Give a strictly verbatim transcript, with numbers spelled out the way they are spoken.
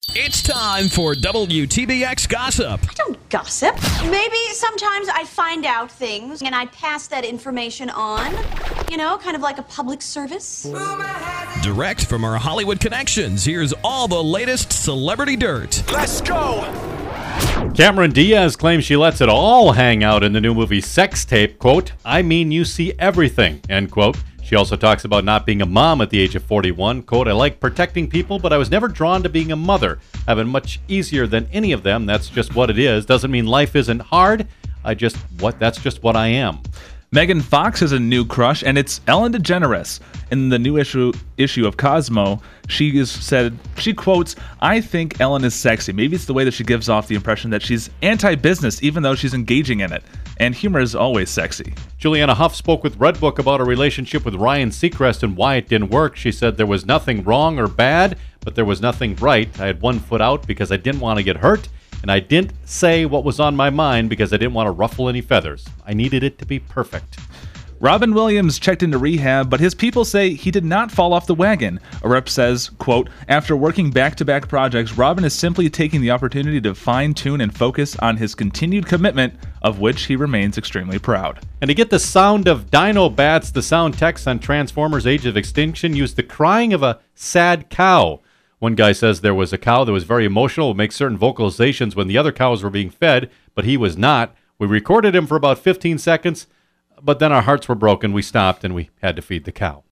It's time for W T B X Gossip. I don't gossip. Maybe sometimes I find out things and I pass that information on. You know, kind of like a public service. Direct from our Hollywood connections, here's all the latest celebrity dirt. Let's go! Cameron Diaz claims she lets it all hang out in the new movie Sex Tape. Quote, I mean you see everything, end quote. She also talks about not being a mom at the age of forty-one. Quote, I like protecting people, but I was never drawn to being a mother. I've been much easier than any of them. That's just what it is. Doesn't mean life isn't hard. I just, what, that's just what I am. Megan Fox has a new crush, and it's Ellen DeGeneres. In the new issue issue of Cosmo, she is said, she quotes, I think Ellen is sexy. Maybe it's the way that she gives off the impression that she's anti-business, even though she's engaging in it. And humor is always sexy. Juliana Hough spoke with Redbook about her relationship with Ryan Seacrest and why it didn't work. She said there was nothing wrong or bad, but there was nothing right. I had one foot out because I didn't want to get hurt. And I didn't say what was on my mind because I didn't want to ruffle any feathers. I needed it to be perfect. Robin Williams checked into rehab, but his people say he did not fall off the wagon. A rep says, quote, after working back-to-back projects, Robin is simply taking the opportunity to fine-tune and focus on his continued commitment, of which he remains extremely proud. And to get the sound of Dinobats, the sound text on Transformers Age of Extinction used the crying of a sad cow. One guy says there was a cow that was very emotional, would make certain vocalizations when the other cows were being fed, but he was not. We recorded him for about fifteen seconds, but then our hearts were broken. We stopped and we had to feed the cow.